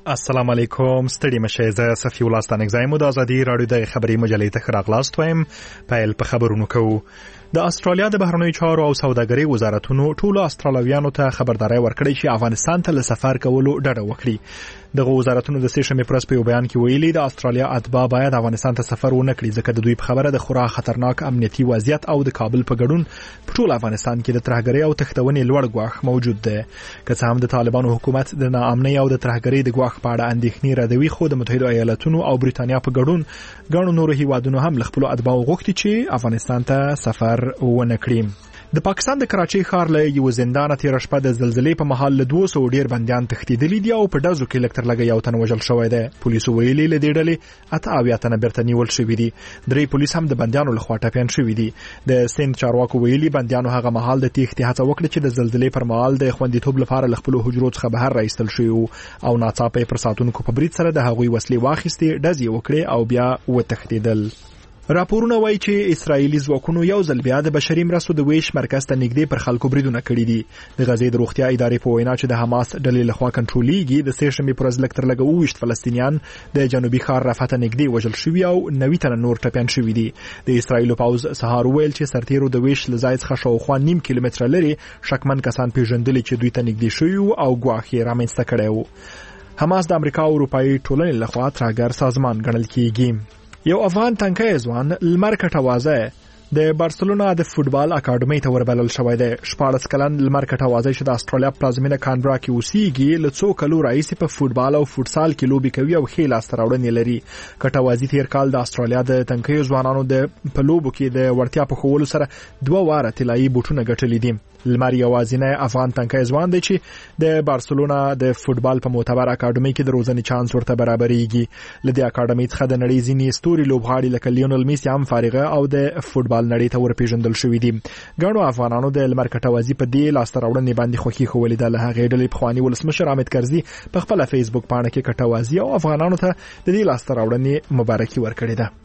السلام علیکم ستړي مشه زه صفی الله ستانګزایم د ازادي رادیو د خبري مجلې ته راغلاست وایم په خبرونو کوو د استرالیا د بهرنیو چارو او سوداګرۍ وزارتونو ټولو استرالیانو ته خبرداري ورکړې چې افغانستان ته سفر کولو ډډه وکړي دغه وزارتونو د سیشنې پرس په بیان کې ویلي د استرالیا اتباع باید افغانستان ته سفر ونه کړي ځکه د دوی په خبره د خورا خطرناک امنیتي وضعیت او د کابل په ګډون په ټول افغانستان کې د ترهګرۍ او تښتونې لوړ ګواښ موجود دی که څه هم د طالبانو حکومت د ناامنۍ او د ترهګرۍ د ګواښ په اړه اندېښنې ردوي خو د متحده ایالاتونو او بریتانیا په ګډون ګڼو نورو هیوادونو هم له خپلو اتباعو غوښتي چې افغانستان ته سفر ونه کړي د پاکستان د کراچۍ ښار له یو زندان تیر شپه د زلزلې په مهال له 200 ډیر بنديان تښتیدلي دي او په ډزو کې لکتر لګي او تن وژل شوی دی پولیسو ویلي له دې ډلې اته اویا تن بیرته نیول شوی دي درې پولیس هم د بنديانو له خوا ټپيان شوی دي د سند چارواکو ویلي بنديانو هغه مهال د تېښتې هڅه وکړه چې د زلزلې پر مهال د خوندیتوب لپاره له خپل حجرو څخه بهر راایستل شوی او ناڅاپه پر ساتونکو په برید سره د هغوی وسلې واخیستې ډزې وکړې او بیا وتښتیدل راپورونه وایي چې اسرایلی ځواکونو یو ځل بیا د بشري مرستو د ویش مرکز ته نږدې پر خلکو بریدونه کړي دي د غزې د روغتیا ادارې په وینا چې د حماس ډلې لخوا کنټرولېږي د سېشنبې پر ورځ لکتر لګ 20 فلسطینیان د جنوبي ښار رفح ته نږدې وژل شوي او 90 تن نور ټپيان شوي دي د اسرایلو پوز سهار ویل چې سرتیرو د ویش لزای څخه شاوخوا نیم کیلومتر لري شکمن کسان پیژندل چې دوی ته نږدې شوي او ګواښ یې رامنځته کړی و حماس د امریکا او اروپאי ټولنې لخوا ترهګر سازمان ګڼل کیږي یو افغان تنکي ځوان لمر کټوازه د بارسلونا د فوتبال اکاډمۍ ته وربلل شوی دی 14 کلن لمر کټوازه چې د استرالیا پلازمینه کانبرا کې اوسېږي له څو کلو راهیسې په فوتبال او فوتسال کې لوبي کوي او ښې لاسته راوړنې لري کټوازي تیر کال د استرالیا د تنکي ځوانانو د پلوبو کې د ورتیا په خولو سره 2 واره طلایي بوټونه ګټلې دي لمر یوازینی افغان تنکي ځوان دی چې د بارسلونا د فوتبال په معتبر اکاډمۍ کې د روزنې چانس ورته برابرېږي لدې اکاډمۍ څخه د نړۍ ځینې ستوري لوبغاړي لکه لیونل میسی هم فارغه او د فوتبال نړۍ ته ورپېژندل شوي دي ګڼو افغانانو د لمر کټوازي په دې لاسته راوړنې باندې خوښي ښودلې ده له هغې ډلې پخواني ولسمشر حامد کرزي په خپله فیسبوک پاڼه کې کټوازي او افغانانو ته د دې لاسته راوړنې مبارکي ورکړې ده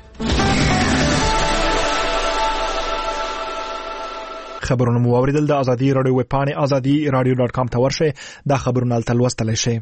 خبرونه مو اوریدل د ازادي رادیو ویب پاڼې azadi.radio.com ته ورشئ دا خبرونه تل لوستلی شئ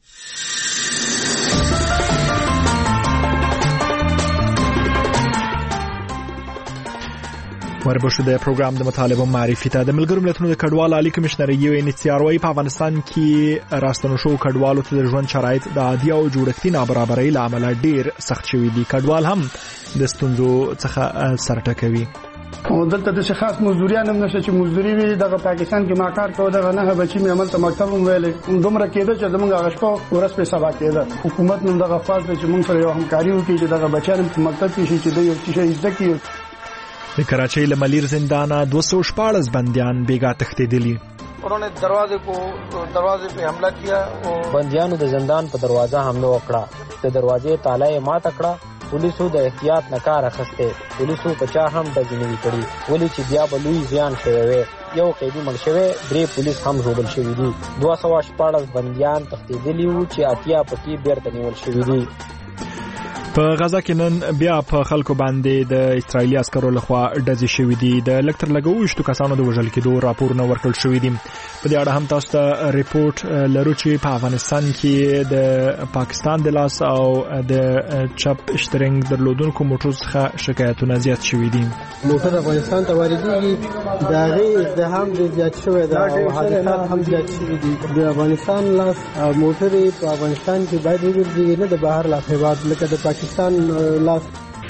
وربشو د پروګرام د مطالبه معرفي ته د ملګرو ملتونو د کډوالو عالی کمشنر یو ان ایچ ار وايي په افغانستان کې راستنو شو کډوالو ته د ژوند شرایط د عادي او جوړښتي نابرابرۍ له امله ډیر سخت شوي دي کډوال هم د ستونزو څخه سر ټکوي او دلته د خاص مزدوریان هم نشته چې مزدوري وي دغه پاکستان کې ما کار کوو دغه نه بچی مې عمل ته مکتب هم ویلې دومره کېده چې زمونږ هغه شپه ورځ په سبا کېده حکومت نن دغه فاز چې موږ سره یو همکاري وکړي چې دغه بچیان په مکتب کې شي چې د یو څه زده کړي د کراچۍ له ملیر زندان 214 بندیان بیګا تښتیدلي انہوں نے دروازے پہ حملہ کیا اور بندیانو د زندان په دروازه حمله وکړه د دروازې تاله یې ماته کړه پولیسو د احتیاط نه کار اخیسته پولیسو په چا هم دځنوي کړي ولې چې بیا بلوي زیان شوی وي یو قیدی مړ شوی درې پولیس هم ژوبل شوي دي 214 بندیان تښتیدلي وو چې اتیا پکې بیرته نیول شوي دي په غزا کې نن بیا په خلکو باندې د اسرایلی عسکرو لخوا ډزې شوې دي د لکتر لګوښتو کسانو د وژل کېدو راپورونه ورکړل شوي دي په دې اړه هم تاسو ته ریپورت لرو چې په افغانستان کې د پاکستان د لاس او د چپ اشترنګ درلودونکو موټرو څخه شکایتونه زیات شوي دي موټر افغانستان ته واردېږي د هغې ازدحام ډېر زیات شوی ده او حادثات هم زیات شوي دي د افغانستان لاس موټرې په افغانستان کې باید وګرځي نه د بهر لاس هېواد لکه د پاکستان لاس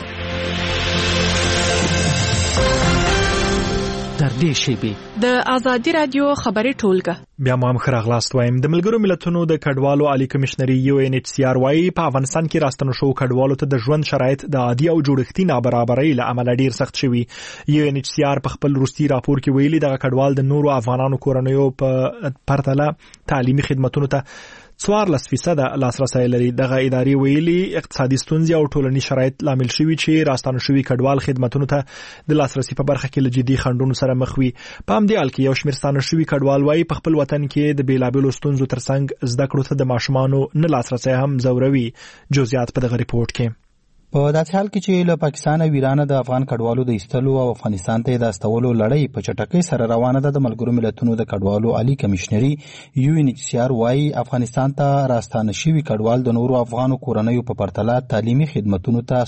در دې شیبي د ازادي رادیو خبري ټولګه بیا مو هم خراغلاست وایم د ملګرو ملتونو د کډوالو عالی کمشنري یو ان ایچ سی ار وايي په افغانستان کې راستنو شو کډوالو ته د ژوند شرایط د عادي او جوړښتي نابرابرۍ له امله ډیر سخت شوي یو ان ایچ سی ار په خپل روسي راپور کې ویلي د کډوال د نورو افغانانو کورنیو په پرتله تعلیمي خدماتونو ته 14% لاسرسي لري دغه ادارې ویلي اقتصادي ستونزې او ټولنیز شرایط لامل شوي چې راستانه شوي کډوال خدماتونو ته د لاسرسي په برخه کې لجدي خنډونو سره مخ وي په همدې حال کې یو شمېر ستانه شوي کډوال وايي په خپل وطن کې د بیلابېلو ستونزو ترڅنګ زده کړو ته د ماشومانو نه لاسرسي هم ضروري جزئیات په دغه ریپورت کې په داسې حال کې چې له پاکستان او ایران د افغان کډوالو د ایستلو او افغانستان ته د استولو لړۍ په چټکۍ سره روانه ده، د ملګرو ملتونو د کډوالو عالی کمشنري UNHCR وايي افغانستان ته راستانه شوي کډوال د نورو افغانو کورنیو په پرتله تعلیمي خدمتونو ته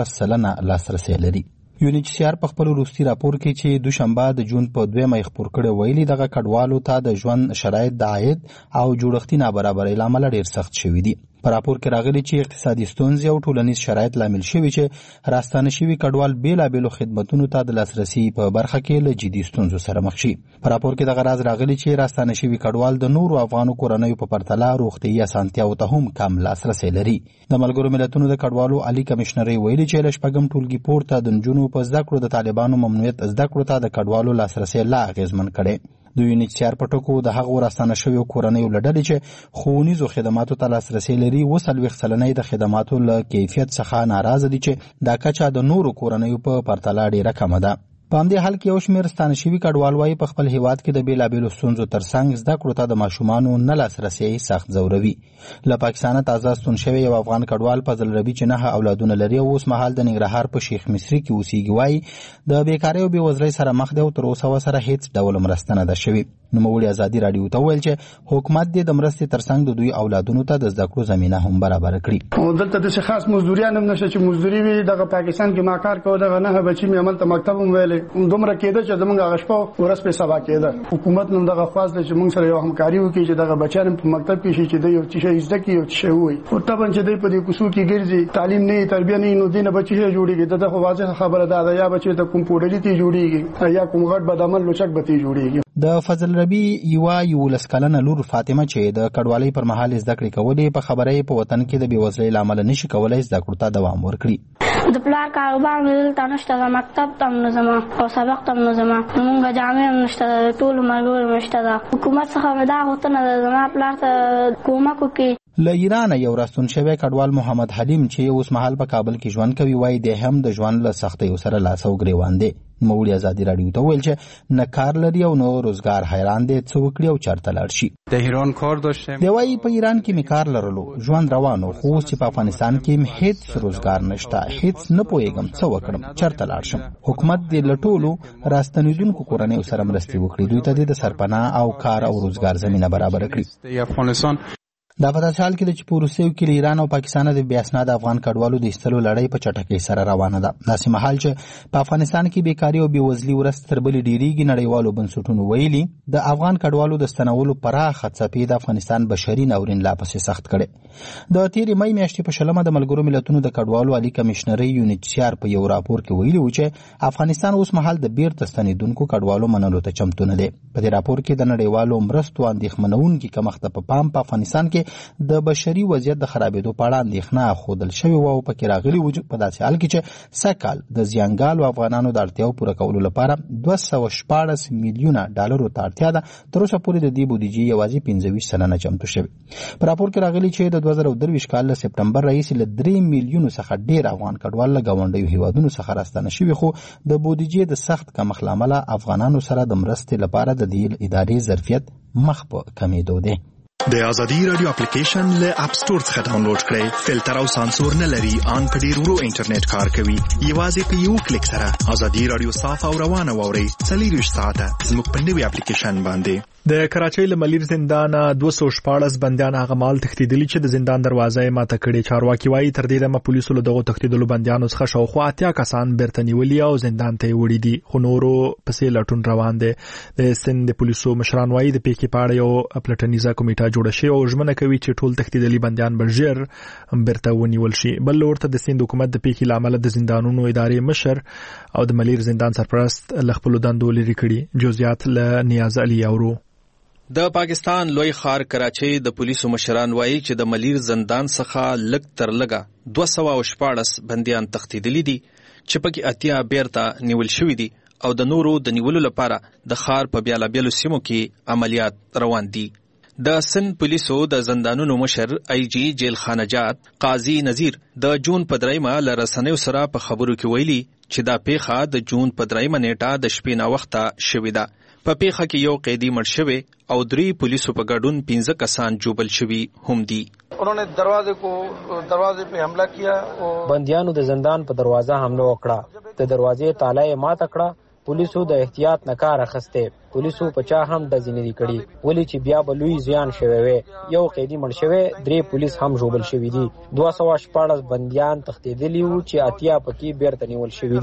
14% لاسرسی لري. UNHCR په خپل وروستي راپور کې چې دوشنبه د جون په 2 خپور کړی ویلي دغه کډوالو ته د ژوند شرایط د عاید او جوړښتي نابرابرۍ له امله ډېر سخت شوي دي. په راپور کې راغلي چې اقتصادي ستونزې او ټولنیز شرایط لامل شوي چې راستانه شوي کډوال بېلابېلو خدمتونو ته د لاسرسي په برخه کې له جدي ستونزو سره مخ شي. په راپور کې دغه راز راغلي چې راستانه شوي کډوال د نورو افغانو کورنیو په پرتله روغتیايي اسانتیاوو ته هم کم لاسرسی لري. د ملګرو ملتونو د کډوالو عالی کمشنري ویلي چې له شپږم ټولګي پورته د نجونو په زده کړو د طالبانو ممنوعیت زده کړو ته د کډوالو لاسرسی لا اغېزمن کړي. د UNHCR په ټکو د هغو راستانه شویو کورنیو له ډلې چې ښوونیزو خدماتو ته لاسرسی لري 40% د خدماتو له کیفیت څخه ناراضه دي چې دا کچه د نورو کورنیو په پرتله ډېره کمه ده. په همدې حال کې یو شمېر ستانه شوي کډوال وایي په خپل هیواد کې د بېلابېلو ستونزو ترڅنګ زده کړو ته د ماشومانو نه لاسرسی سخت ځوروي. له پاکستانه تازه ستون شوی یو افغان کډوال فضل ربي چې 9 اولادونه لري او اوس مهال د ننګرهار په شیخ مصري کې اوسېږي وایي د بیکارۍ او بېوزلۍ سره مخ دی او تر اوسه ورسره هېڅ ډول مرسته نه ده شوې. نوموړي ازادي راډیو ته وویل چې حکومت دې د مرستې ترڅنګ د دوی اولادونو ته د زده کړو زمینه هم برابره کړي. او دلته د خاص مزدوریان هم نشته چې مزدوري وي. دغه پاکستان کې ما کار کوو، دغه 9 بچي مې عمل ته مکتب هم ویلې دومره کېده چې زمونږ هغه شپه ورځ په سبا کېده. حکومت نن دغه خواست چې موږ سره یو همکاري وکړي چې دغه بچیان په مکتب کې شي چې د یو څه زده کړي او څه وي. او طبعا چې دوی په دې کوڅو کې ګرځي تعلیم نه تربیه نه نو دینه بچي جوړیږي. دغه واضح خبره ده یا بچي ته کوم پوډلی تی جوړیږي یا کوم غټ بدعمل لوچک بتی جوړیږي. د فضل ربي یو 11 کلنه لور فاطمه چې د کډوالۍ پر مهال زده کړې کولې په خبرې په وطن کې د بېوزلۍ له امله نشي کولای زده کړو ته دوام ورکړي. د پلار کاروبار مې دلته نشته، مکتب ته هم نه ځم او سبق ته هم نه ځم، موږ جامې هم نشته، ټول ملګرو هم نشته. حکومت څخه مې دا غوښتنه ده زما پلار ته کومک وکړي. له ایران یو راستون شوی کډوال محمد حلیم چې اوس مهال په کابل کې ژوند کوي وایي د هم د ژوند له سختیو سره لاس او ګریوان دی. نوموړي ازادي راډیو ته ویل چې نه کار لري او نه روزګار، حیران دی څه وکړي او چېرته لاړ شي. د ایران کار داشتم. دی وایي په ایران کې مې کار لرلو، ژوند روان و، خو اوس چې په افغانستان کې مې هېڅ روزګار نشته، هېڅ نه پوهېږم څه وکړم، چېرته لاړ شم. حکومت دې له ټولو راستنېدونکو کورنیو سره مرستې وکړي، دوی ته دې د سرپناه او کار او روزګار زمینه برابره کړي. دا په داسې حال کې ده چې په وروستیو کې له ایران او پاکستان د بې اسناده افغان کډوالو د ایستلو لړۍ په چټکۍ سره روانه ده. داسې مهال چې په افغانستان کې بیکاري او بېوزلي ورځ تر بلې ډېرېږي، نړیوالو بنسټونو ویلي د افغان کډوالو د ستنولو پراخه څپې د افغانستان بشري ناورین لا پسې سخت کړی. د تېرې مۍ میاشتې په 20 د ملګرو ملتونو د کډوالو عالی کمشنري UNHCR په یو راپور کې ویلي و چې افغانستان اوس مهال د بیرته ستنېدونکو کډوالو منلو ته چمتو نه دی. په دې راپور کې د نړیوالو مرستو اندېښمنونکي کمښت په پام په افغانستان کې د بشري وضعیت د خرابېدو په اړه اندېښنه ښودل شوې وه او پکې راغلي وو په داسې حال کې چې سږکال د زیانګالو افغانانو د اړتیاو پوره کولو لپاره $214 میلیونه ته اړتیا ده. تر اوسه پورې د دې بودیجې یوازې 25% چمتو شوې. په راپور کې راغلي چې د 2023 کال له سپټمبر راهیسې له 3 میلیونو څخه ډېر افغان کډوال له ګاونډیو هیوادونو څخه راستانه شوي، خو د بودیجې د سخت کمښت له امله افغانانو سره د مرستې لپاره د دې ادارې ظرفیت مخ په کمېدو دی. د ازادي رادیو اپلیکیشن له اپ سټور څخه ډاونلوډ کړئ. فلټر او سانسور نه لري، ان په ډیر ورو انټرنیټ کار کوي. یوازې په یو کلیک سره ازادي رادیو صاف او روانه واورئ. 24 ساعته زموږ په نوي اپلیکیشن باندې. د کراچۍ له ملیر زندان 214 بندیان هغه مال تښتېدلي چې د زندان دروازه یې ماته کړې. چارواکي وایي تر دې دمه پولیسو له دغو تښتېدلو بندیانو څخه شاوخوا 80 کسان بیرته نیولي او زندان ته یې وړي دي، خو نورو پسې لټون روان دی. د سند د پولیسو مشران وایي د پیښې په اړه یو پلټنیزه کمیټه جوړه شوې او ژمنه کوي چې ټول تښتېدلي بندیان به ژر بیرته ونیول شي. بل ورته د سند حکومت د پیښې له امله د زندانونو ادارې مشر او د ملیر زندان سرپرست له خپلو دندو لرې کړي. جزئیات له نیاز علي اورو. د پاکستان لوی ښار کراچۍ د پولیسو مشران وایي چې د ملیر زندان څخه لږ تر لږه 214 بندیان تښتېدلي دي چې پکې 80 بیرته نیول شوي دي او د نورو د نیولو لپاره د ښار په بیلابیلو سیمو کې عملیات روان دي. د سند پولیسو د زندانونو مشر IG جیل خانجات قاضي نذیر د جون په 3 له رسنیو سره په خبرو کې ویلي چې دا پیښه د جون په 3 نیټه د شپې نا وخته شوې ده. په پیښه کې یو قیدی مړ شوی او 3 پولیسو په ګډون 15 کسان جوبل شوي هم دي. उन्होंने दरवाजे पे हमला किया और बंदियानों د زندان په دروازه حمله وکړه. د دروازې تاله یې ماته کړه. پولیسو د احتیاط نه کار اخیسته. پولیسو په چا هم د ځینې کړي ولی چې بیا به لوی زیان شوی وي. یو قیدی مړ شوی، 3 پولیس هم جوبل شوي دي. 214 بندیان تښتېدلي وو چې اتیا پکې بیرته نیول شوي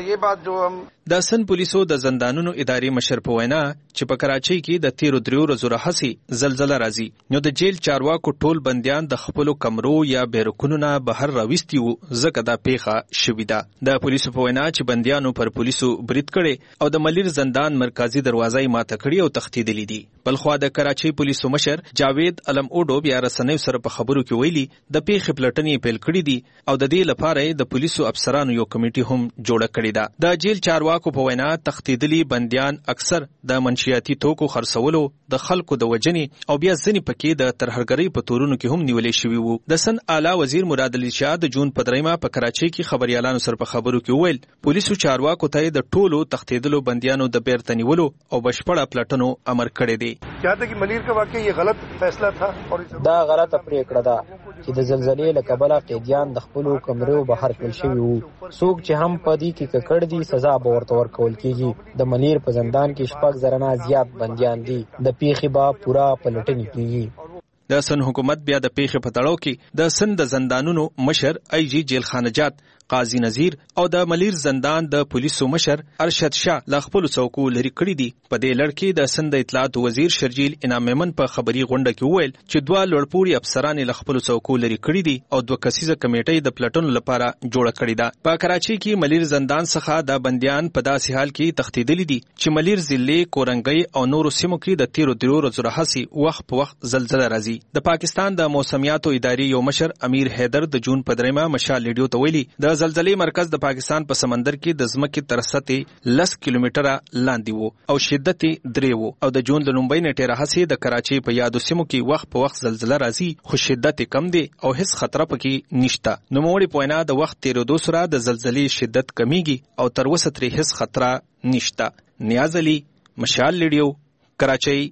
دي. د سن پولیسو د زندانونو ادارې مشر په وینا چې په کراچۍ کې د 13 ورځو راهیسې زلزلہ راځي، نو د جیل چارواکو ټول بندیان د خپلو کمرو یا بیرکونو نه بهر راوستي وو ځکه دا پیښه شوې ده. د پولیسو په وینا چې بندیانو پر پولیسو برید کړي او د ملیر زندان مرکزی دروازه ماته کړی او تښتېدلي دي. بلخوا د کراچۍ پولیسو مشر جاوید علم اوډو بیا رسنیو سره په خبرو کې ویلي د پیښې پلټنې پیل کړې دي او د دې لپاره د پولیسو افسرانو یو کمیټي هم جوړه کړې ده. د جیل چارواکو په وینا تښتېدلي بندیان اکثر د منشیاتي توکو خرڅولو، د خلکو د وجنې او بیا ځینې پکې د ترهګرۍ په تورونو کې هم نیولې شوي وو. د سن اعلی وزیر مراد علي شاه د جون په 3 په کراچۍ کې خبريالانو سره په خبرو کې وویل پولیسو چارواکو ته د ټولو تښتېدلو بندیانو د بیرته نیولو او بشپړه پلټنو امر کړی دی. چاته کې ملیر کا واقعي یہ غلط فیصلہ تھا اور دا غلطه پریکړه ده چې د زلزلې له کبله قیدیان د خپلو کمرو بهر کړل شوي وو. څوک چې هم په دې کې ککړ دي سزا به ورته ورکول کیږي. د ملیر په زندان کې 6 زره زیات بندیان دي. د پیښې به پوره پلټنې کیږي. د سن حکومت بیا د پیښې په تړاو کې د سن د زندانونو مشر ای جی جیل خانجات قاضي نذیر او د ملیر زندان د پولیسو مشر ارشد شاه ل خپل څوکو لري کړی دي. په دې لړ کې د سند اطلاعات وزیر شرجیل انعام میمن په خبري غونډه کې وویل چې 2 لوړپوړي افسران ل خپل څوکو لري کړی دي او 2 کسیزه کمیټې د پلټنو لپاره جوړه کړې ده. په کراچۍ کې ملیر زندان څخه د بندیان په داسې حال کې تښتېدلي دي چې ملیر ضلع کورنګي او نورو سیمو کې د 13 ورځو راهیسې وخت په وخت زلزلہ راځي. د پاکستان د موسمیاتو ادارې یو مشر امیر حیدر د جون په 3 مشال ریډیو ته ویلي د زلزلې مرکز د پاکستان په سمندر کې د ځمکې تر سطحې 10 کیلومتره لاندې وو او شدت 3 وو او د جون د لومړۍ نیټې راهیسې د کراچۍ په یادو سیمو کې وخت په وخت زلزلہ راځي خو شدت کم دی او هیڅ خطر پکې نشته. نوموړي په وینا د وخت تیریدو سره د زلزلې شدت کمیږي او تر اوسه ترې هیڅ خطر نشته. نیاز علي، مشال ریډیو، کراچۍ.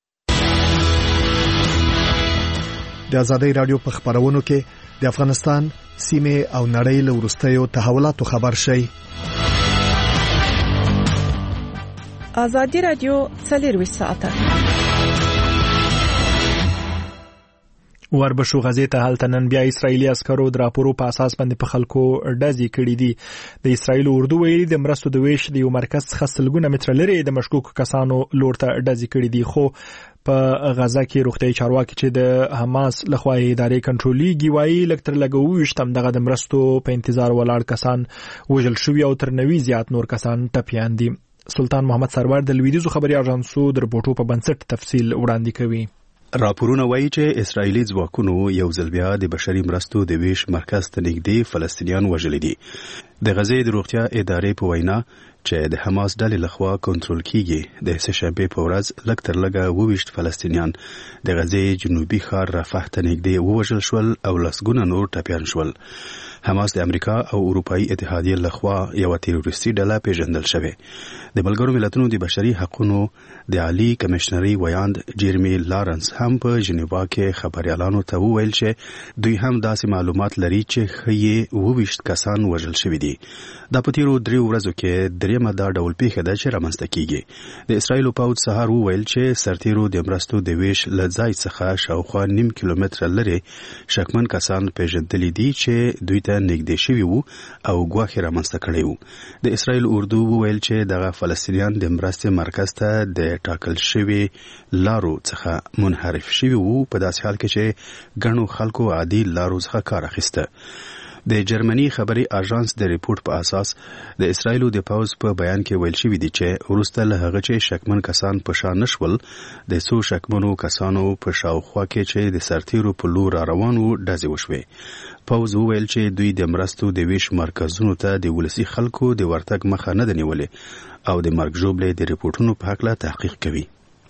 د آزادۍ رادیو په خبرونو کې د افغانستان سیمه او نړۍ له وروستیو تحولاتو خبر شي. آزادۍ رادیو 24 ساعته وربشو غزې ته هلته نن بیا اسرایلی عسکرو د راپورو په اساس باندې په خلکو ډزې کړې دي. د اسرایل اردو ویلي د مرستو د ویش د یو مرکز څخه سلګونه متره لري د مشکوک کسانو لور ته ډزې کړې دي. خو په غزا کې روغتیايي چارواکي چې د حماس لخوا ادارې کنټرولېږي وایي لکتر لګويشتم دغه د مرستو په انتظار ولاړ کسان وژل شوي او تر 90 زیات نور کسان ټپیان دي. سلطان محمد سرور د لویدیزو خبري اژانسو د رپورټو په بنسټ تفصیل وړاندې کوي. راپورونه وایي چې اسرایلی ځواکونو یو ځل بیا د بشري مرستو د ویش مرکز ته نږدې فلسطینیان وژلي دي. د غزې د روغتیا ادارې په وینا چې د حماس ډلې لخوا کنټرول کیږي د سهشنبه په ورځ لکتر لګه 22 فلسطینیان د غزې جنوبي ښار رفح ته نږدې ووژل شول او لسګونه نور ټپیان شول. حماس د امریکا او اروپאי اتحادیې لخوا یو تروریستي ډله پیژندل شوې. د ملګرو ملتونو د بشري حقوقو د عالی کمشنري ویاند جیرمی لارنس هم په ژنیوا کې خبريالانو ته وویل چې دوی هم داسې معلومات لري چې خې 22 کسان وژل شوي دي. د پتیرو 3 ورځو کې دریمه دا ډول پیښه ده چې رامنځته کیږي. د اسرایل پوځ سهار وویل چې سرتیرو د مرستو د ویش لځای څخه شاوخوا 9 کیلومتره لري شکمن کسان پیژندل دي چې دوی ته نږدې شوي وو او ګواښ رامنځته کړی وو. د اسرایل اردو وویل چې دغه فلسطینیان د مرستې مرکز ته د ټاکل شوی لارو څخه منحرف شوي وو په داسې حال کې چې ګڼو خلکو عادي لارو څخه کار اخیسته. د جرمني خبري اژانس د ریپورت په اساس د اسرایل د پوز په بیان کې ویل شوی دی چې ورسته له هغه چې شکمن کسان په شان نشول د څو شکمنو کسانو په شاوخوا کې چې د سرتیرو په لور روان وو ډزې وشوې. پوز ویل چې دوی د مرستو د ویش مرکزونو ته د ولسی خلکو د ورتګ مخه نه نیولې او د مرګ ژوبلې د ریپورتونو په حق لا تحقیق کوي.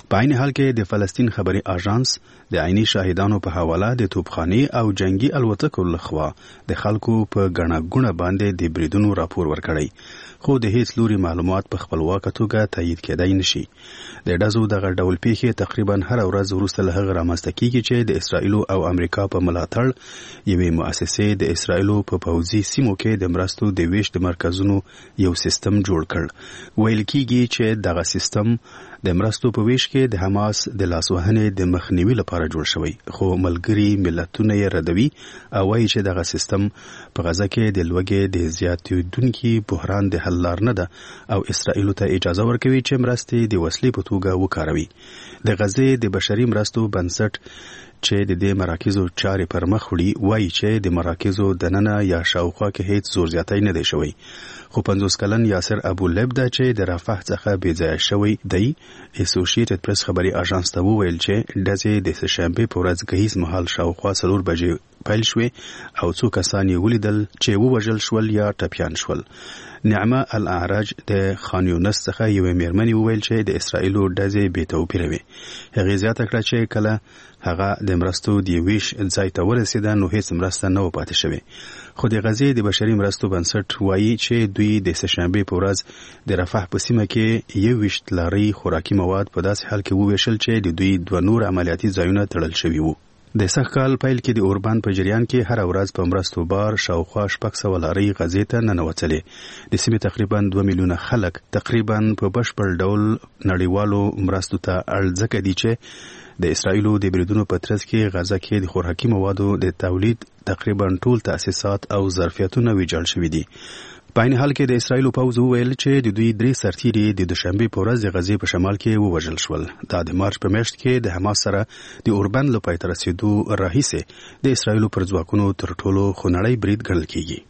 په عین حال کې د فلسطین خبري اژانس د عیني شاهدانو په حواله د توپخاني او جنگي الوتکو لخوا د خلکو په غڼه باندې د بریدونو راپور ورکړی، خو د هیڅ لوري معلومات په خپلواکه توګه تایید کېدای نشي. د ډزو دغه ډول پیښې تقریبا هر ورځ وروسته له هغه رامنځته کیږي چې د اسرائیل او امریکا په ملاتړ یوې مؤسسې د اسرائیل په پوځي سیمو کې د مرستو د ویش د مرکزونو یو سیستم جوړ کړ. ویل کیږي چې دغه سیستم د مرستو په ویش کې د حماس د لاسوهنې د مخنیوي لپاره جوړ شوی، خو ملګري ملتونه یې ردوي او وایي چې دغه سیستم په غزه کې د لوږې د زیاتېدونکي بحران د حل لار نه ده او اسرائیل ته اجازه ورکوي چې مرستې د وسلې په توګه وکاروي. د غزې د بشري مرستو بنسټ چې د دې مراکزو چارې پر مخ وړي وایي چې د مراکزو دننه یا شاوخوا کې هیڅ زور زیاتی نه دی شوی، خو 50 کلن یاسر ابو لبدا چې د رفح څخه بېځایه شوی دی اسوسییټډ پریس خبري اژانس ته وویل چې ډزې د سهشنبه په ورځ ګهیز مهال شاوخوا 4 بجې پیل شوې او څو کسان یې ولیدل چې ووژل شول یا ټپیان شول. نعمه الاعرج د خان یونس څخه یوې میرمنې وویل چې د اسرائیل ډزې بې توپیره وې. هغې زیاته کړه چې کله هغه د مرستو د ویش ځای ته ورسېده نو هیڅ مرسته نه و پاتې شوې، خو د غزې د بشري مرستو بنسټ وایي چې دوی د سهشنبه په ورځ د رفح په سیمه کې 21 لاري خوراکي مواد په داسې حال کې وویشل چې د دوی 2 نور عملیاتي ځایونه تړل شوي وو. د سږ کال پیل کې د اوربان په جریان کې هر ورځ په مرستو بار شاوخوا 600 لارۍ غزې ته ننوتلې. د سیمې تقریبا 2 میلیونه خلک تقریبا په بشپړ ډول نړیوالو مرستو ته اړ ځکه دي چې د اسرائیلو د بریدونو په ترڅ کې غزه کې د خوراکي موادو د تولید تقریبا ټول تأسیسات او ظرفیتونه ویجاړ شوي دي. په عین حال کې د اسرائیلو پوځ وویل چې د دوی 3 سرتیري د دوشنبه په ورځ د غزې په شمال کې ووژل شول. دا د مارچ په میاشت کې د حماس سره د اوربند له پای ته رسیدو راهیسې د اسرائیلو پر ځواکونو تر ټولو خونړی برید ګڼل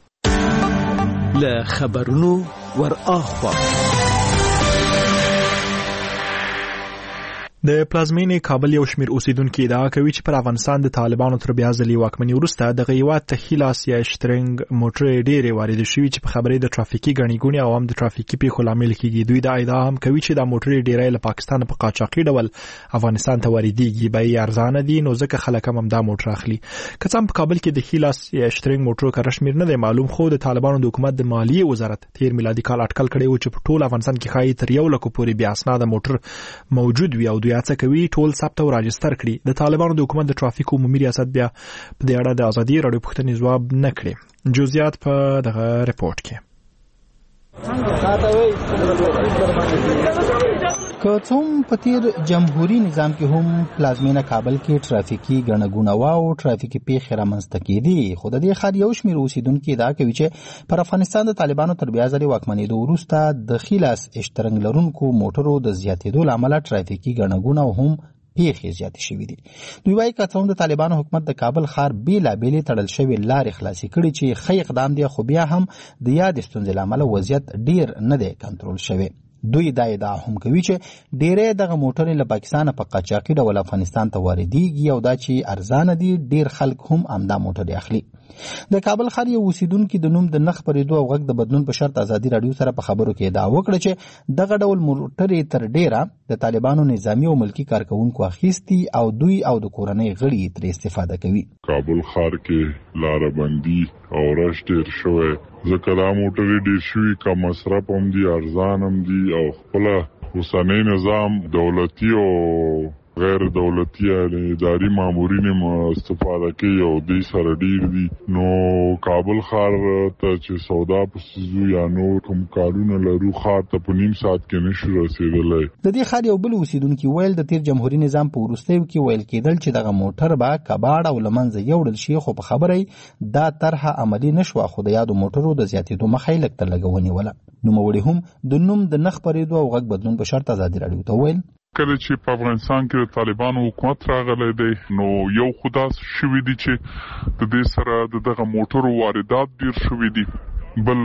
کیږي. له خبرونو ور اخوا د پلازمینې کابل یو شمیر اوسیدونکو ادعا کوي چې پر افغانستان د طالبانو تر بیا ځلې واکمنۍ وروسته د هیواد ته هیلاس یا شترنګ موټرې ډېرې وارد شوي چې په خبرې د ترافیکي ګڼې ګوڼې او هم د ترافیکي پیښو لامل کیږي. دوی دا ادعا هم کوي چې دا موټرې ډېرې له پاکستان په قاچاقي ډول افغانستان ته واردېږي، بیې ارزانه دي نو ځکه خلک هم دا موټر اخلي. که څه هم په کابل کې د هیلاس یا شترنګ موټرو کار شمیر نه دی معلوم، خو د طالبانو د حکومت د مالیې وزارت تیر میلادي کال اټکل کړی و چې په ټول افغانستان کې ښایي تر 1 لک پورې بیا اسناد موټر موجود وي او دوی هڅه کوي ټول ثبت او راجستر کړي. د طالبانو د حکومت د ترافیک عمومي ریاست بیا په دې اړه د ازادي رادیو پوښتنې ځواب نه کړي. جزئیات په دغه ریپورت کې. که څوم په تیر جمهوریت نظام کې هم پلازمینه کابل کې ترافیکي ګڼه ګوڼه او ترافیکي پیښې رامنځته کېدې، خو د دې ښار یو شمېر اوسیدونکي ادعا کوي چې پر افغانستان د طالبانو تر بیا ځلې واکمنېدو وروسته د خیلاس اشترنګ لرونکو موټرو د زیاتېدو له امله ترافیکي ګڼه ګوڼه هم پیښې زیاتې شوې دي. دوی وایي که څه هم د طالبانو حکومت د کابل ښار بېلابېلې تړل شوې لارې خلاصې کړي چې ښه اقدام دی، خو بیا هم د یادې ستونزې له امله وضعیت ډېر نه دی کنټرول شوی. دوی دا ادعا هم کوي چې ډېرې دغه موټرې له پاکستانه په قاچاقي ډول افغانستان ته واردېږي او دا چې ارزانه دي ډېر خلک هم همدا موټرې اخلي. د کابل ښار یو اوسیدونکي د نوم د نه خپرېدو او غږ د بدلون په شرط ازادي راډیو سره په خبرو کې ادعا وکړه چې دغه ډول موټرې تر ډېره د طالبانو نظامي او ملکي کارکوونکو اخیستي او دوی او د کورنۍ غړي ترې استفاده کوي. کابل ښار کې لارهبندي او رش ډېر شوی، ځکه دا موټرې ډېر شوي، کم مصرف هم دي، ارزان هم دي او خپله اوسنی نظام دولتي او غیر دولتي اداري مامورین استفاده کوي او دوی سره ډېر دي. نو کابل ښار ته چې سودا پسیزو یا نور کوم کارونه لرو ښار ته په نیم ساعت کې نشو رسېدلی. د دې ښار یو بل اوسیدونکي ویل د تیر جمهوري نظام په وروستیو کې ویل کېدل چې دغه موټر به کباړ او له منځه یوړل شي، خو په خبره دا طرحه عملي نه شوه، خو د یادو موټرو د زیاتېدو مخه یې لږ تر لږه ونیوله. نوموړي هم د نوم د نه خپرېدو او غږ بدلون په شرط ازادي راډیو ته ویل کله چې په افغانستان کې د طالبانو حکومت راغلی دی نو یو خو داسې شوي دي چې د دې سره دغه موټرو واردات ډېر شوي دي بل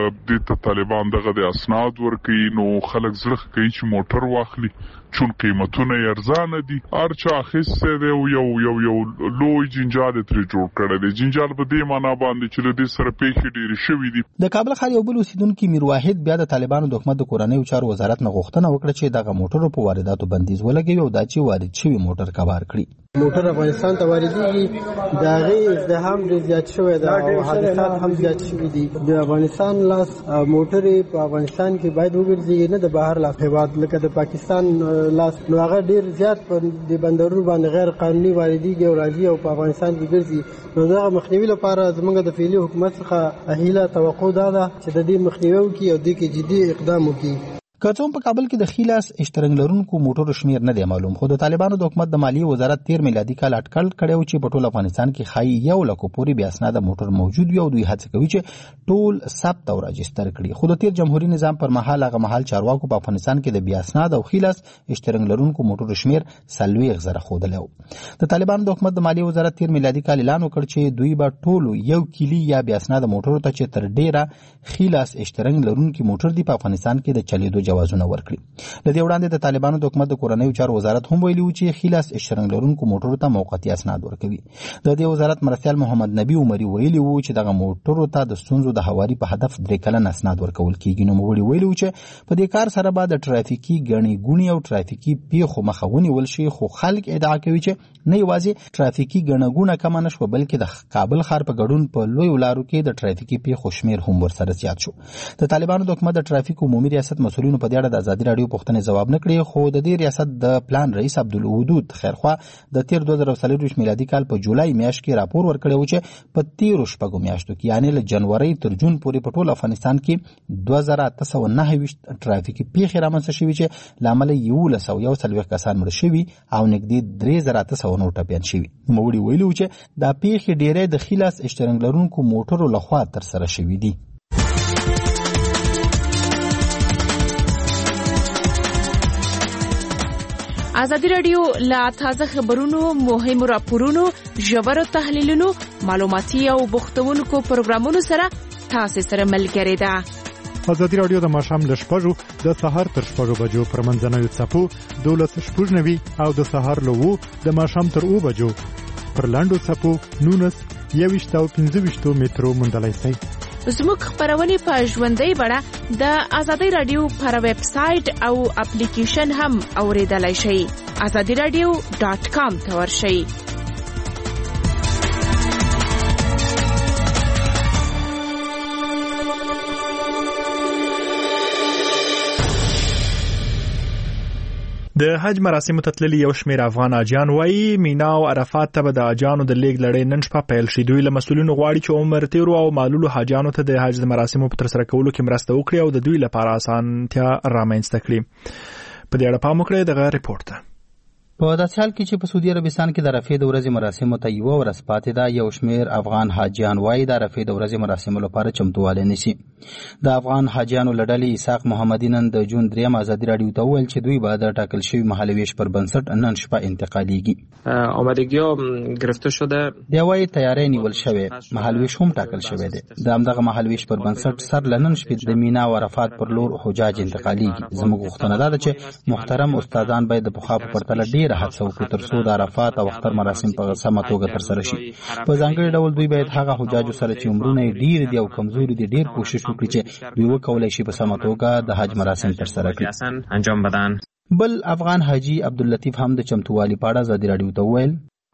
د طالبان دغه د اسناد ورکي نو خلک زړه کوي چې موټر واخلي چون قیمتونه ارزانه دي ارچا خسته دی یو لوی جنجال تر جوړ کړی دی جنجال په دې معنا باندې چې د سره پیښې ډېری شوې دي. د کابل ښار یو بل اوسیدونکو میر واحد بیا د طالبانو د حکومت د کورنیو چارو وزارت نه غوښتنه وکړه چې دغه موټرو په وارداتو بندیز ولګوي او دا چې وارد شوی موټر کبار کړي. موټر افغانستان ته واردېږي د هغې ازدحام ډېر زیات شوی دی او حادثات هم زیات شوي دي. د افغانستان لاس موټرې په افغانستان کې باید وګرځي نه د بهر لاس هېواد لکه د پاکستان لاس نو هغه ډېر زیات په د بندرونو باندې غیر قانوني واردېږي او راځي او په افغانستان کې ګرځي. نو دغه مخنیوي لپاره زموږ د فعلي حکومت څخه هیله توقع دا ده چې د دې مخنیوي وکړي او دې کې جدي اقدام وکړي. که څوم په کابل کې د خیلاس اشترنګ لرونکو موټرو شمیر نه دی معلوم خو د طالبانو د حکومت د مالیې وزارت 13 میلادي کال اټکل کړی چې په ټول افغانستان کې خای 1 لک پورې بیا اسناد موټر موجود وي او دوی هڅه کوي چې ټول ثبت او راجستر کړي. خو د 13 جمهوریت نظام پر مهال هغه مهال چارواکو په افغانستان کې د بیا اسناد او خیلاس اشترنګ لرونکو موټرو شمیر 40,000 خودلو. د طالبانو د حکومت د مالیې وزارت 13 میلادي کال اعلان وکړ چې دوی به ټول 1 کیلی یا بیا اسناد موټرو ته چې تر ډیره خیلاس اشترنګ لرونکو موټر دی په افغانستان کې د چلیدو جوازونه ورکړي. د دې وړاندې د طالبانو د حکومت د کورنیو چارو وزارت هم ویلي و چې خیلاس اشترنګ لرونکو موټرو ته موقتی اسناد ورکوي. د دې وزارت مرستیال محمد نبی عمری ویلي و چې دغه موټرو ته د ستونزو د هواري په هدف 3 کلن اسناد ورکول کیږي. نو موږ ویلي و چې په دې کار سره به د ټرافیکي ګڼې ګونې او ټرافیکي پیښو مخه ونیول شي. خو خلک ادعا کوي چې نه یوازې ټرافیکي ګڼه ګونه کم نه شو بلکې د کابل ښار په ګډون په لوی لارو کې د ټرافیکي پیښو شمیر هم ورسره زیات شو. د طالبانو د حکومت د ټرافیک عمومي ریاست مسؤلینو په دې اړه د ازادي راډیو پوښتنې جواب نه کړی خو د دې ریاست د پلان رئیس عبدالودود خیرخوا د 2024 میلادي کال په جولای میاشت کې راپور ورکړی و چې په 13 شپږو میاشتو کې یعنی له جنوري تر جون پورې په ټول افغانستان کې 2829 ټرافیکي پیښې رامنځته شوي چې لامل 1141 کسان مړه شوي او نږدې 3800 ټپیان شوي. نوموړي ویلي و چې دا پیښې ډېری د خیلاس اشترنګ لرونکو موټرو لخوا ترسره شوي دي. ازادي راډیو لا تازه خبرونو مهم راپورونو ژورو تحلیلونو معلوماتي او بوختونکو پروګرامونو سره تاسو سره ملګری ده. ازادي راډیو د ماښام له 6 د سهار تر 6 بجو پر منځنوي څپو 12:09 او د سهار له 2 د ماښام تر 2 بجو پر لاندو څپو 19 او 15 مترو موندلای شئ. زموږ خبرونه په ژوندۍ بڼه د ازادي راډیو پر ویب سټ او اپلیکیشن هم اوریدلای شئ. azadiradio.com ته ورشئ. د حج مراسمو ته تللي یو شمېر افغان حاجیان وایي مینا او عرفات ته به د حاجیانو د لیږد لړۍ نن شپه پیل شي. دوی له مسؤلینو غواړي چې عمر تیرو او معلولو حاجیانو ته د حج مراسمو په ترسره کولو کې مرسته وکړي او د دوی لپاره اسانتیا رامنځته کړي. په دې اړه پام وکړئ دغه ریپورت ته. په داسې حال کې چې په سعودي عربستان کې د عرفې د ورځې مراسمو ته یوه ورځ پاتې ده یو شمېر افغان حاجیان وایي د عرفې د ورځې مراسمو لپاره چمتووالی نیسي. د افغان حاجیانو له ډلې اسحاق محمدي نن د جون 3 ازادي راډیو ته وویل چې دوی به د ټاکل شوي مهالویش پر بنسټ نن شپه انتقالیږي. آمادگی‌ها گرفته شده. دی وایي تیاری نیول شوی مهالویش هم ټاکل شوی دی. د همدغه مهالویش پر بنسټ سر له نن شپې د مینا او عرفات پر لور حجاج انتقالیږي. زموږ غوښتنه دا ده چې محترم استادان باید د پخوا په پرتله ډېره هڅه وکړي تر څو د عرفات او اختر مراسم په سمه توګه ترسره شي. په ځانګړي ډول دوی باید هغه حجاجو سره چې عمرونه یې ډېر دي او کمزوري دي ډېر کوشش وکړي چې دوی وکولای شي په سمه توګه د حج مراسم ترسره کړي. انجام بدن. بل افغان حاجی عبداللطیف هم د چمتووالي په اړه ازادي راډیو ته وویل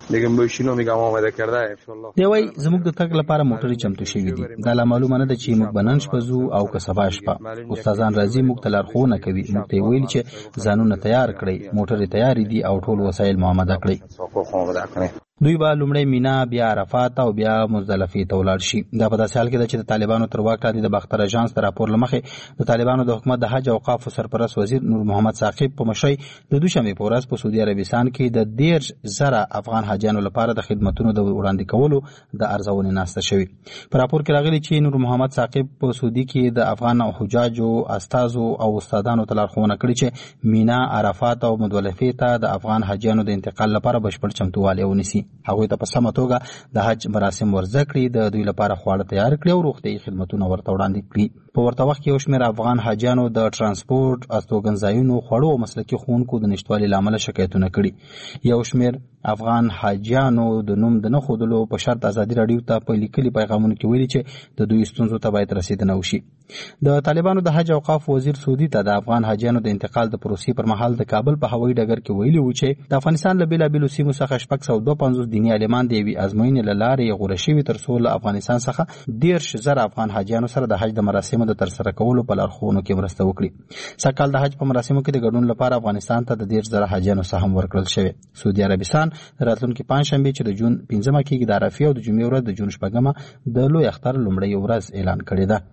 دی وایي زموږ د تګ لپاره موټرې چمتو شوي دي. دا لا معلومه نه ده چې موږ به نن شپه ځو او که سبا شپه. استادان راځي موږ ته لارښوونه کوي. موږ ته یې ویل چې ځانونه تیار کړئ موټرې تیارې دي او ټول وسایل مو آماده کړئ. دوی به لومړی مینا بیا عرفات او بیا مزدلفې ته ولاړ شي. دا په داسې حال کې ده چې د طالبانو تر واک لاندې د باختر اژانس د راپور له مخې د طالبانو د حکومت د حج او اوقافو سرپرست وزیر نور محمد ثاقب په مشرۍ د دوشنبې په ورځ په سعودي عربستان کې د 10,000 افغان حاجیانو لپاره د خدمتونو د وړاندې کولو د ارزونې ناسته شوې. په راپور کې راغلي چې نور محمد ثاقب په سعودي کې د افغان حجاجو استازو او استادانو ته لارښوونه کړې چې مینا عرفات او مزدلفې ته د افغان حاجیانو د انتقال لپاره بشپړ چمتووالی ونیسي. هغوی ته په سمه توګه د حج مراسم ورزده کړي، د دوی لپاره خواړه تیار کړي او روغتیايي خدمتونه ورته وړاندې کړي. په ورته وخت کې یو شمېر افغان حاجیانو د ترانسپورټ، استوګنځایونو، خوړو او مسلکي ښوونکو د نشتوالي له امله شکایتونه کړي. یو شمېر افغان حاجیانو د نوم د نه ښودلو په شرط ازادي راډیو ته په لیکلي پیغامونو کې ویلي چې د دوی ستونزو ته باید رسیدنه وشي. د طالبانو د حج اوقاف وزیر سعودي ته د افغان حاجیانو د انتقال د پروسې پر مهال د کابل په هوایي ډګر کې ویلي و چې د افغانستان له بېلابېلو سیمو څخه 652 دیني عالمان د یوې ازموینې له لارې غوره شوي تر څو له افغانستان څخه 13,000 افغان حاجیانو سره د حج د مراسمو د ترسره کولو په لارښوونو کې مرسته وکړي. سږکال د حج په مراسمو کې د ګډون لپاره افغانستان ته د 13,000 حاجیانو سهم ورکړل شوی. سعودي عربستان راتلونکي پنجشنبې چې د جون 15 کېږي د عرفې او د جمعې ورځ د جون 6 د لوی اختر لومړۍ ورځ اعلان کړې ده.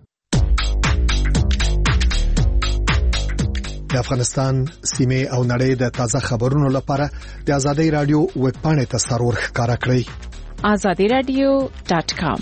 د افغانستان سیمې او نړۍ د تازه خبرونو لپاره د آزادۍ رادیو ویب پاڼې ته سرور ښکارا کړئ. azadiradio.com.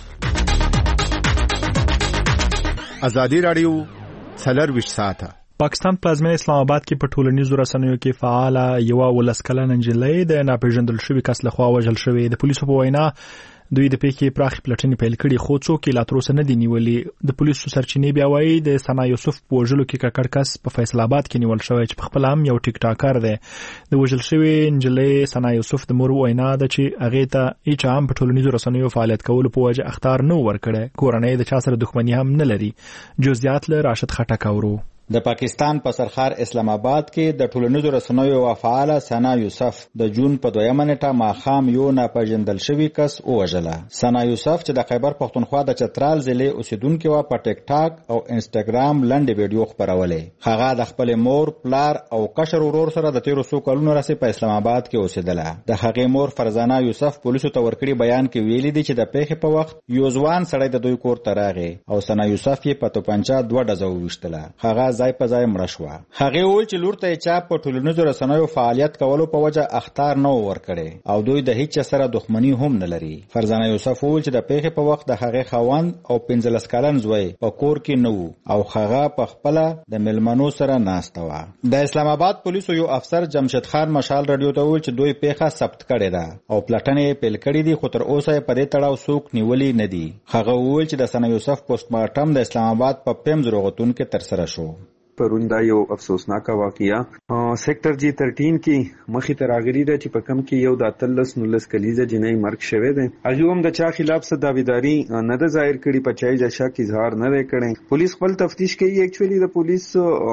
آزادۍ رادیو 24 ساعته. پاکستان پلازمینه اسلام آباد کې په ټولنیزو رسنیو کې فعاله یوه 19 کلنه نجلۍ د ناپېژندل شوي کس لخوا وژل شوې. د پولیسو په وینا دوی د پیښې پراخې پلټنې پیل کړي خو څوک یې لا تر اوسه نه دي نیولي. د پولیسو سرچینې بیا وایي د ثنا یوسف په وژلو کې ککړ کس په فیصل آباد کې نیول شوی چې پخپله هم یو ټیک ټاکر دی. د وژل شوې نجلۍ ثنا یوسف د مور وینا ده چې هغې ته هیچا هم په ټولنیزو رسنیو فعالیت کولو په وجه اخطار نه ورکړی. کورنۍ د چا سره دښمني هم نه لري. جزئیات له راشد خټک اورو. د پاکستان په سرخار اسلام آباد کې د ټولنیزو رسنیو فعاله ثنا یوسف د جون په 2 نیټه ماښام یو ناپېژندل شوی کس ووژله. ثنا یوسف چې د خیبر پښتونخوا د چترال ضلع اوسیدونکې وه په ټیک ټاک او انسټاګرام لنډې ویډیو خپرولې. هغه د خپل مور، پلار او کشر ورور سره د 13 کلونو راهیسې په اسلام آباد کې اوسېدله. د هغې مور فرزانه یوسف پولیسو ته ورکړي بیان کې ویلي دي چې د پیښې په وخت یو ځوان سړی د دوی کور ته راغی او ثنا یوسف یې په توپنچه 2 ډزه وویشتله. هغه ځای په ځای مړه شوه. هغې وویل چې لور ته یې چا په ټولنیزو رسنیو فعالیت کولو په وجه اخطار نه و ورکړی او دوی د هیچ سره دښمني هم نه لري. فرزانه یوسف وویل چې د پیښې په وخت د هغې خاوند او 15 کلن زوی په کور کې نه وو او هغه په خپله د مېلمنو سره ناسته وه. د اسلام آباد پولیسو یو افسر جمشید خان مشال رادیو ته وویل چې دوی پیښه ثبت کړې ده او پلټنې پیل کړي دي خو تر اوسه په دې تړاو څوک نیولي نه دي. هغه وویل چې د ثنا یوسف پوسټمارټم د اسلام آباد په پیمز روغتون کې ترسره شو. پرون دا یو افسوسناکه واقعیا سیکټر جی 13 کې مخې ته راغلي ده چې په کم کې یو د 19 کلیزه جنۍ مرګ شوی دی. هغه هم د چا خلاف څه داویداری نه ده ظاهر کړي، په چای د شک اظهار نه دی کړی. پولیس خپل تفتیش کوي. اکچولی د پولیس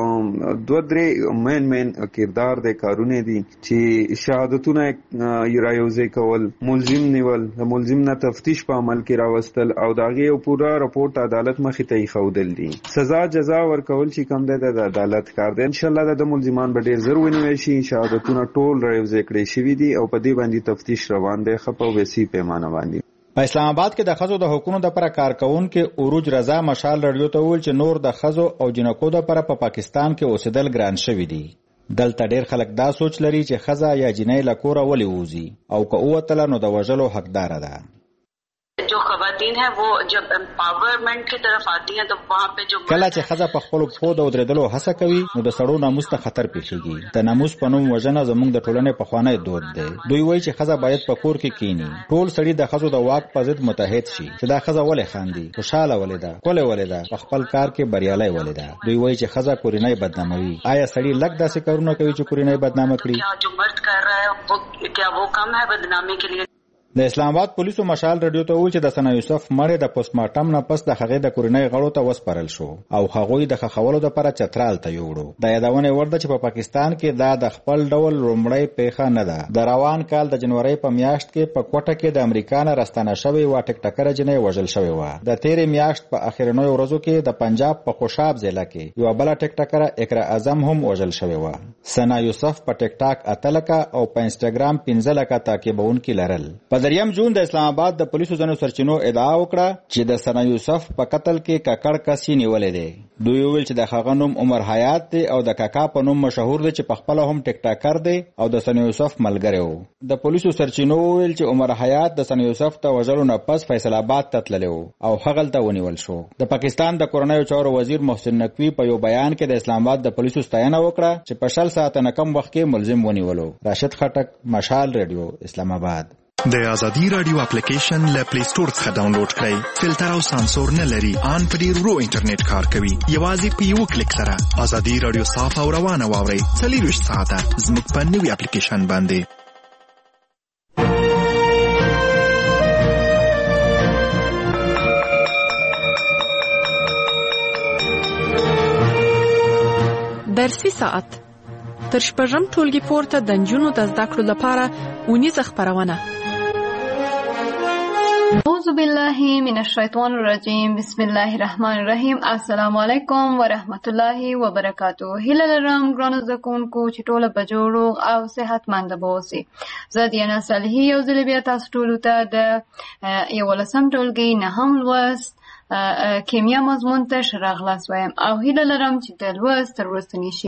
2-3 مین کردار د کارونه دي چې شهادتونه یوځای کول، ملزم نیول، د ملزم نه تفتیش په عمل کې راوستل او داغه یو پورا رپورټ عدالت مخې ته خودل دي. سزا جزا ورکول چې کم ده د عدالت کار دی. ان شاء الله د ملزمان به ډیر زر ونیول شي. شهادتونه ټول راوځي کړي شوی دي او په دې باندې تفتیش روان دی خپل وسی پیمانه باندې. په اسلام آباد کې د ښځو د حقوقو لپاره کارکونکو عروج رضا مشال رادیو ته وویل چې نور د ښځو او جنکو لپاره په پاکستان کې اوسېدل ګران شوی دي. دلته ډیر خلک دا سوچ لري چې ښځه یا جنۍ له کوره ولې ووځي او که ووتله نو د وژلو حقداره ده. जो खवातीन है वो जब एम्पावरमेंट की तरफ आती हैं तो वहाँ पे जो کله چې ښځه په خپلو پښو د ودرېدلو هڅه کوي نو د سړو ناموس ته خطر پیښیږي. د ناموس په نوم وژنه زموږ د ټولنې پخوانی دود دی. دوی وایي چې ښځه باید په کور کې کینی. ټول سړي د ښځو د واک په ضد متحد شي چې دا ښځه ولې خاندي، خوشاله ولې ده، ښکلې ولې ده، په خپل کار کې بریالی ولې ده. دوی وایي چې ښځه کورنۍ بدناموي. آیا سړي لږ داسې کارونه کوي چې کورنۍ بدنامه کړي؟ जो मर्द कर रहा है वो क्या वो कम है बदनामी के लिए؟ د اسلام آباد پولیسو مشال رادیو ته وویل چې د ثنا یوسف مړی د پوسټمارټم نه پس د هغې د کورنۍ غړو ته وسپارل شو او هغوی د ښخولو دپاره چترال ته یوړو. د یادونې وړ ده چې په پاکستان کې دا د خپل ډول لومړی پیښه نه ده. د روان کال د جنورۍ په میاشت کې په کوټه کې د امریکا نه راستانه شوې یوه ټکټکره جنۍ وژل شوې وه. د تېرې میاشت په اخرنیو ورځو کې د پنجاب په خوشاب ضلع کې یوه بله ټکټکره اقرا اعظم هم وژل شوې وه. ثنا یوسف په ټیک ټاک 8 لکه او په انسټاګرام 15 لکه تعقیبونکي لرل. په 3 جون د اسلام آباد د پولیسو ځینو سرچینو ادعا وکړه چې د ثنا یوسف په قتل کې ککړ کس یې نیولی دی. دوی وویل چې د هغه نوم عمر حیات دی او د کاکا په نوم مشهور دی چې په خپله هم ټیک ټاکر دی او د ثنا یوسف ملګری و. د پولیسو سرچینو وویل چې عمر حیات د ثنا یوسف ته وژلو نه پس فیصل آباد ته تللی و او هغلته ونیول شو. د پاکستان د کورنیو چارو وزیر محسن نقوي په یو بیان کې د اسلام آباد د پولیسو ستاینه وکړه چې په 60 ساعته نه کم وخت کې ملزم ونیولو. راشد خټک، مشال رادیو، اسلام آباد. د ازادي رادیو اپلیکیشن له پلی سٹور څخه ډاونلوډ کړئ. فلټر او سانسور نه لري. ان په ډیر ورو انټرنیټ کار کوي. یوازې په یو کلیک سره ازادي رادیو صاف او روانه واورئ. 24 ساعته زموږ په نوي اپلیکیشن باندې. درسي ساعت تر شپږم ټولګي پورته د نجونو د زده کړو لپاره اونیزه خپرونه. اعوذ بالله من الشیطان الرجیم. بسم الله الرحمن الرحیم. السلام علیکم ورحمت الله وبرکاتہ. هیله لرم ګرانو زده کوونکو چې ټوله په جوړ او صحتمند اوسئ. زه دیانا صالحي یو ځل بیا تاسو ټولو ته د 11م ټولګي 9م لوست کیمیا مضمون ته ښه راغلاست وایم او هیله لرم چې د لوست تر وروستني